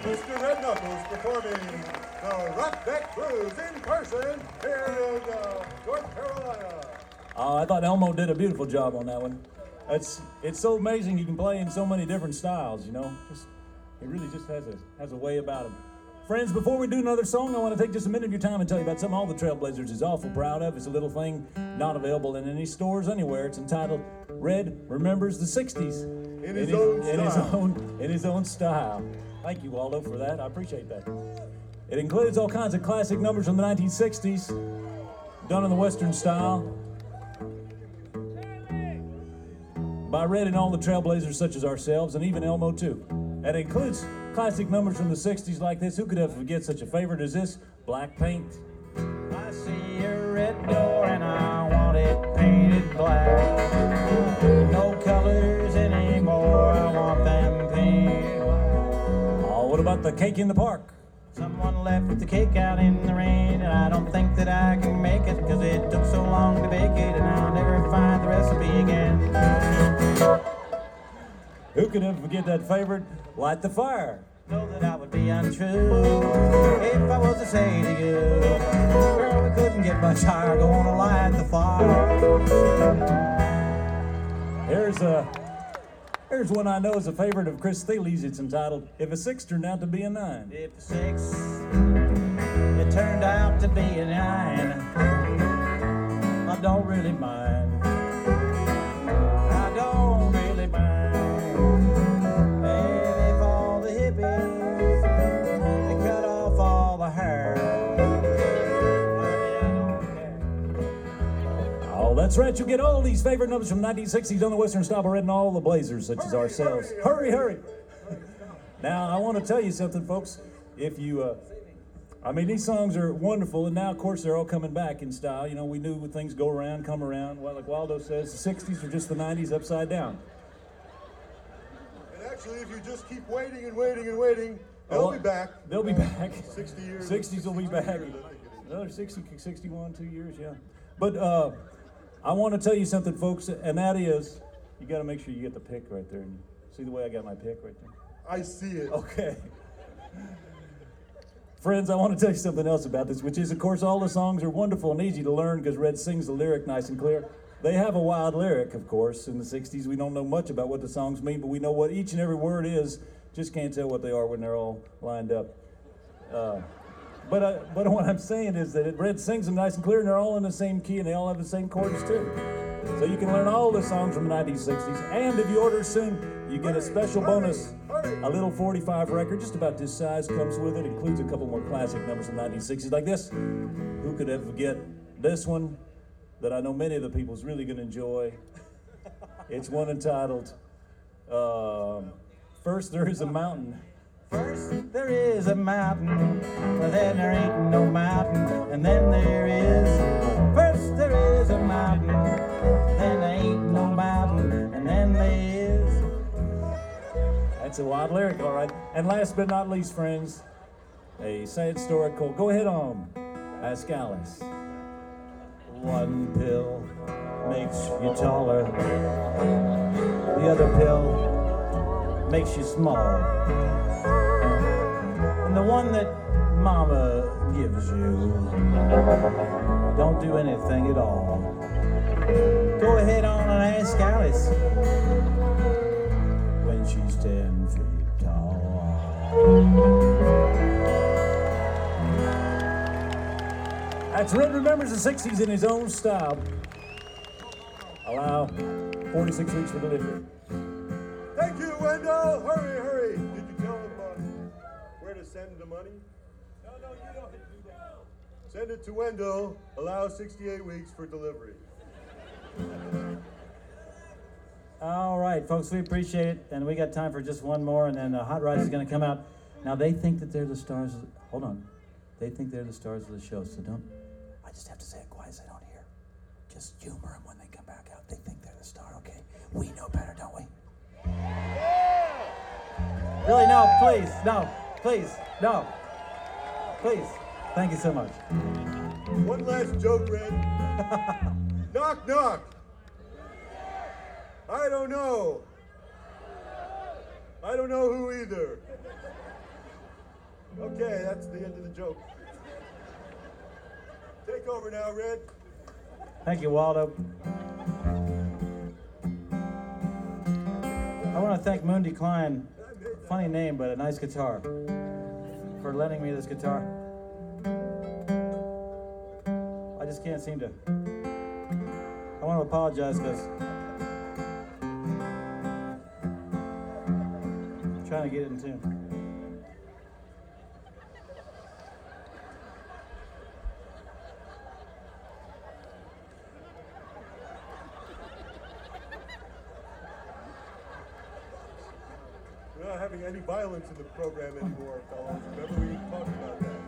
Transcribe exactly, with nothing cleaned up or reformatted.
Mister Red Knuckles performing the Roughneck Blues in person here in uh, North Carolina. Uh, I thought Elmo did a beautiful job on that one. It's it's so amazing he can play in so many different styles, you know. Just he really just has a has a way about him. Friends, before we do another song, I want to take just a minute of your time and tell you about something all the Trailblazers is awful proud of. It's a little thing not available in any stores anywhere. It's entitled Red Remembers the sixties. In his, in his own in style. his own in his own style. Thank you, Waldo, for that. I appreciate that. It includes all kinds of classic numbers from the nineteen sixties, done in the Western style, by Red and all the Trailblazers such as ourselves, and even Elmo too. It includes classic numbers from the sixties like this. Who could ever forget such a favorite as this? Black Paint. I see a red door and I want it painted black. No colors anymore, I want them painted black. Oh, what about the Cake in the Park? Someone left the cake out in the rain, and I don't think that I can make it, cause it took so long to bake it, and I'll never find the recipe again. Who could ever forget that favorite? Light the Fire. Know that I would be untrue if I was to say to you, girl, we couldn't get much higher, gonna light the fire. Here's a, here's one I know is a favorite of Chris Thiele's. It's entitled, If a Six Turned Out to Be a Nine. If a six, it turned out to be a nine, I don't really mind. I don't really mind. And if all the hippies, they cut off all the hair, I don't care. Oh, that's right. You get all these favorite numbers from nineteen sixties on the Western style by Red and all the Blazers, such as ourselves. Hurry, hurry. Now, I want to tell you something, folks. If you, uh, I mean, these songs are wonderful, and now, of course, they're all coming back in style. You know, we knew when things go around, come around. Well, like Waldo says, the sixties are just the nineties upside down. And actually, if you just keep waiting and waiting and waiting, they'll Oh, be back. They'll be back. sixty years. sixties will be back. years, I think it is. Another sixty, sixty-one, two years, yeah. But uh, I want to tell you something, folks, and that is, you got to make sure you get the pick right there. And see the way I got my pick right there? I see it. Okay. Friends, I want to tell you something else about this, which is, of course, all the songs are wonderful and easy to learn because Red sings the lyric nice and clear. They have a wild lyric, of course. In the sixties, we don't know much about what the songs mean, but we know what each and every word is. Just can't tell what they are when they're all lined up. Uh, but, uh, but what I'm saying is that Red sings them nice and clear, and they're all in the same key, and they all have the same chords, too. So you can learn all the songs from the nineteen sixties, and if you order soon, you get a special bonus. A little forty-five record, just about this size, comes with it. Includes a couple more classic numbers from the nineteen sixties like this. Who could ever forget this one that I know many of the people is really going to enjoy? It's one entitled, uh, First There Is a Mountain. First there is a mountain, then there ain't no mountain, and then there is. First there is a mountain, then there ain't no mountain, and then there is. That's a wild lyric, all right. And last but not least, friends, a sad story called Go Ahead On, Pascalis. One pill makes you taller, the other pill makes you small. And the one that Mama gives you don't do anything at all. Go ahead on and ask Alice when she's ten feet tall. That's Red Remembers the sixties in his own style. Allow forty-six weeks for delivery. Thank you, Wendell. Hurry, hurry. Did you tell him uh, where to send the money? No, no, you don't do that. Send it to Wendell. Allow sixty-eight weeks for delivery. All right, folks, we appreciate it, and we got time for just one more, and then uh, Hot Rod is going to come out. Now, they think that they're the stars. Of, hold on. They think they're the stars of the show, so don't. I just have to say it quiet so they don't hear. Just humor them when they come back out. They think they're the star, okay? We know better, don't we? Really, no, please, no, please, no, please. Thank you so much. One last joke, Red. Knock, knock. I don't know. I don't know who either. Okay, that's the end of the joke. Take over now, Red. Thank you, Waldo. I want to thank Moon Klein, funny name, but a nice guitar, for lending me this guitar. I just can't seem to. I want to apologize because I'm trying to get it in tune. We're not having any violence in the program anymore, fellas. Remember we talked about that.